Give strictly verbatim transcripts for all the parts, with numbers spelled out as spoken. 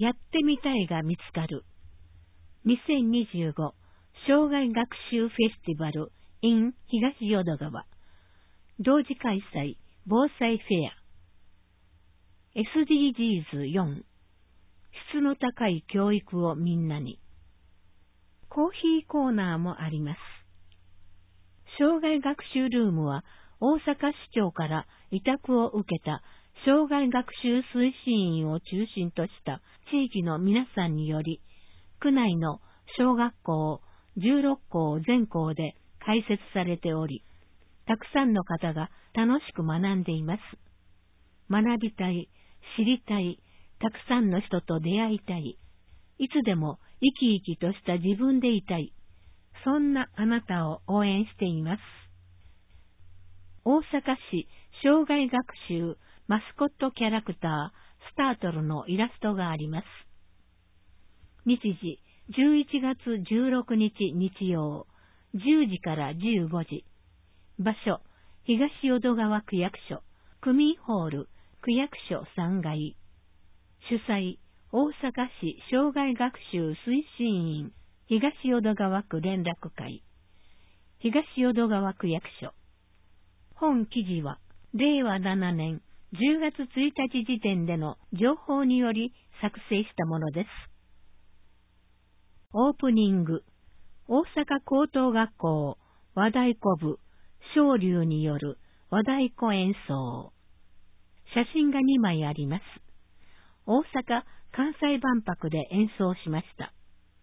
やってみたいが見つかる。にせんにじゅうご障害学習フェスティバル in 東淀川。同時開催防災フェア。エスディージーズよん。質の高い教育をみんなに。コーヒーコーナーもあります。障害学習ルームは大阪市長から委託を受けた障害学習推進員を中心とした地域の皆さんにより、区内の小学校じゅうろっこう全校で開設されており、たくさんの方が楽しく学んでいます。学びたい、知りたい、たくさんの人と出会いたい、いつでも生き生きとした自分でいたい、そんなあなたを応援しています。大阪市障害学習マスコットキャラクタースタートルのイラストがあります。日時じゅういちがつじゅうろくにち日曜じゅうじからじゅうごじ。場所東淀川区役所区民ホール区役所さんがい。主催大阪市障害学習推進員東淀川区連絡会東淀川区役所。本記事はれいわななねんじゅうがつついたち時点での情報により作成したものです。オープニング。大阪高等学校和太鼓部昇龍による和太鼓演奏。写真がにまいあります。大阪・関西万博で演奏しました。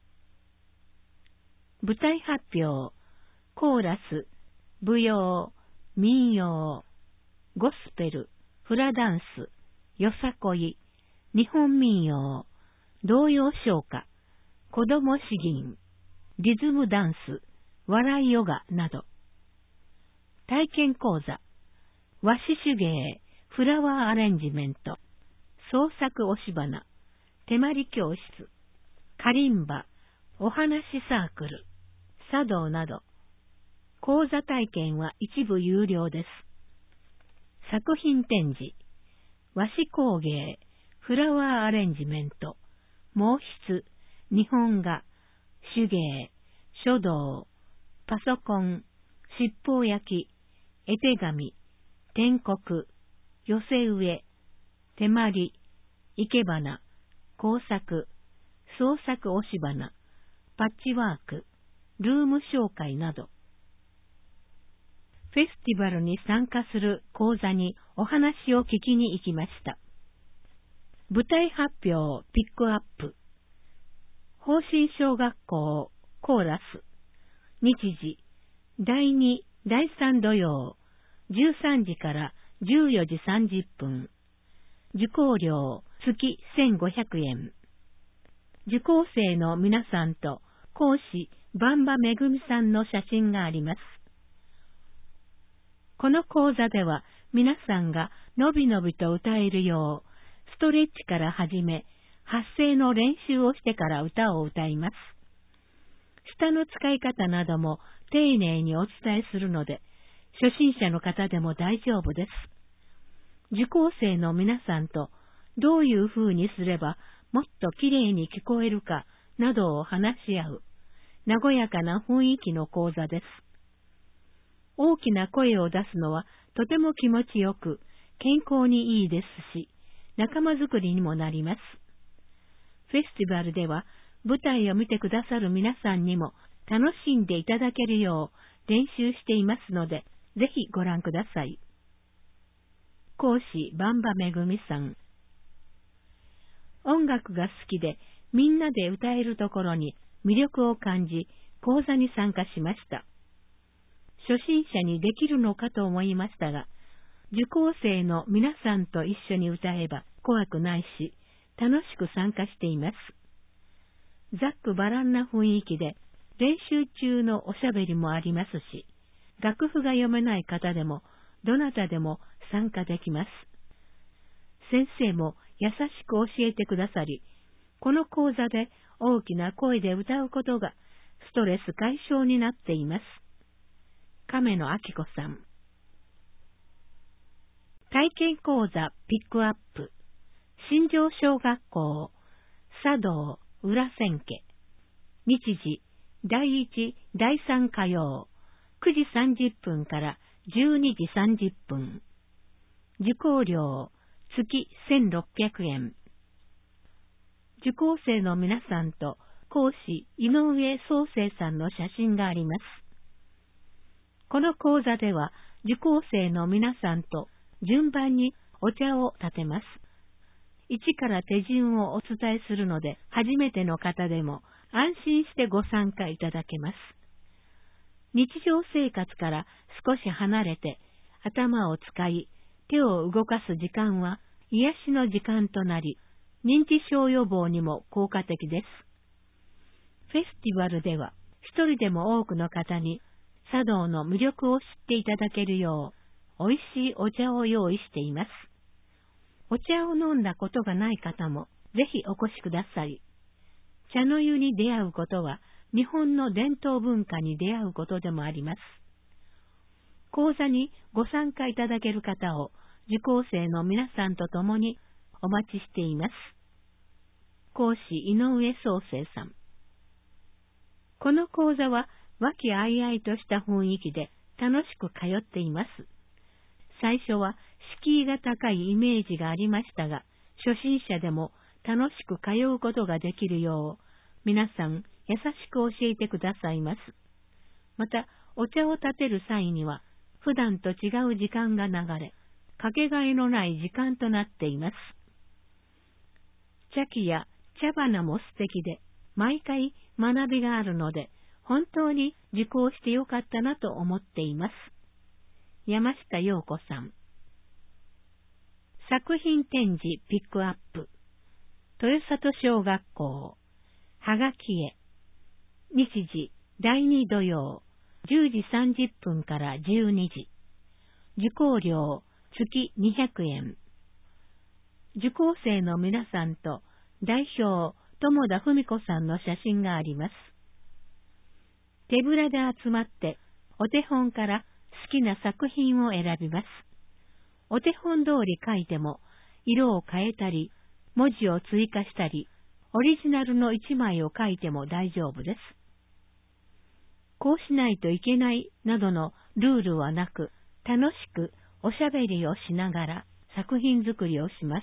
舞台発表。コーラス、舞踊、民謡、ゴスペル、フラダンス、よさこい、日本民謡、童謡唱歌、子ども詩吟、リズムダンス、笑いヨガなど。体験講座、和紙手芸、フラワーアレンジメント、創作押し花、手まり教室、カリンバ、お話サークル、茶道など。講座体験は一部有料です。作品展示、和紙工芸、フラワーアレンジメント、毛筆、日本画、手芸、書道、パソコン、七宝焼き、絵手紙、篆刻、寄せ植え、手まり、生け花、工作、創作押し花、パッチワーク、ルーム紹介など。フェスティバルに参加する講座にお話を聞きに行きました。舞台発表ピックアップ。方針小学校コーラス。日時だいに、だいさん土曜じゅうさんじからじゅうよじさんじゅっぷん。受講料月せんごひゃくえん。受講生の皆さんと講師バンバめぐみさんの写真があります。この講座では皆さんがのびのびと歌えるよう、ストレッチから始め、発声の練習をしてから歌を歌います。舌の使い方なども丁寧にお伝えするので、初心者の方でも大丈夫です。受講生の皆さんとどういうふうにすればもっときれいに聞こえるかなどを話し合う、和やかな雰囲気の講座です。大きな声を出すのはとても気持ちよく、健康にいいですし、仲間づくりにもなります。フェスティバルでは舞台を見てくださる皆さんにも楽しんでいただけるよう練習していますので、ぜひご覧ください。講師バンバめぐみさん。音楽が好きでみんなで歌えるところに魅力を感じ、講座に参加しました。初心者にできるのかと思いましたが、受講生の皆さんと一緒に歌えば怖くないし、楽しく参加しています。ざっくばらんな雰囲気で、練習中のおしゃべりもありますし、楽譜が読めない方でも、どなたでも参加できます。先生も優しく教えてくださり、この講座で大きな声で歌うことがストレス解消になっています。亀野明子さん。体験講座ピックアップ。新庄小学校茶道裏千家。日時、だいいち、だいさん火曜、くじさんじゅっぷんからじゅうにじさんじゅっぷん。受講料、月せんろっぴゃくえん。受講生の皆さんと講師井上宗生さんの写真があります。この講座では受講生の皆さんと順番にお茶を立てます。一から手順をお伝えするので、初めての方でも安心してご参加いただけます。日常生活から少し離れて頭を使い、手を動かす時間は癒しの時間となり、認知症予防にも効果的です。フェスティバルでは一人でも多くの方に茶道の魅力を知っていただけるよう、美味しいお茶を用意しています。お茶を飲んだことがない方もぜひお越しください。茶の湯に出会うことは日本の伝統文化に出会うことでもあります。講座にご参加いただける方を受講生の皆さんと共にお待ちしています。講師井上宗生さん。この講座は和気あいあいとした雰囲気で楽しく通っています。最初は敷居が高いイメージがありましたが、初心者でも楽しく通うことができるよう、皆さん優しく教えてくださいます。また、お茶を立てる際には、普段と違う時間が流れ、かけがえのない時間となっています。茶器や茶花も素敵で、毎回学びがあるので、本当に受講してよかったなと思っています。山下陽子さん。作品展示ピックアップ。豊里小学校。はがきへ。日時、だいに土曜、じゅうじさんじゅっぷんからじゅうにじ。受講料、月にひゃくえん。受講生の皆さんと代表、友田文子さんの写真があります。手ぶらで集まって、お手本から好きな作品を選びます。お手本通り書いても、色を変えたり、文字を追加したり、オリジナルの一枚を書いても大丈夫です。こうしないといけないなどのルールはなく、楽しくおしゃべりをしながら作品作りをします。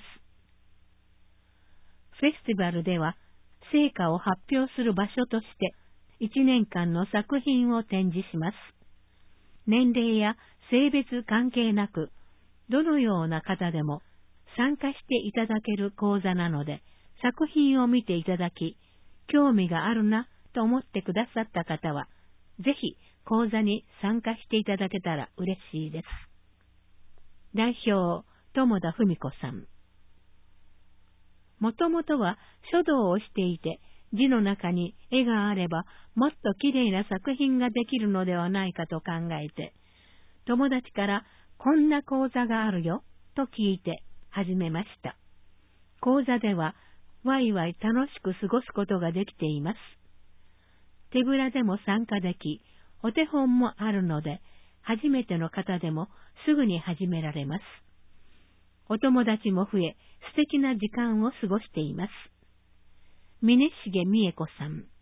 フェスティバルでは、成果を発表する場所として、いちねんかんの作品を展示します。年齢や性別関係なく、どのような方でも参加していただける講座なので、作品を見ていただき、興味があるなと思ってくださった方は、ぜひ講座に参加していただけたら嬉しいです。代表、友田文子さん。もともとは書道をしていて、字の中に絵があればもっときれいな作品ができるのではないかと考えて、友達からこんな講座があるよと聞いて始めました。講座ではワイワイ楽しく過ごすことができています。手ぶらでも参加でき、お手本もあるので、初めての方でもすぐに始められます。お友達も増え、素敵な時間を過ごしています。峰重美恵子さん。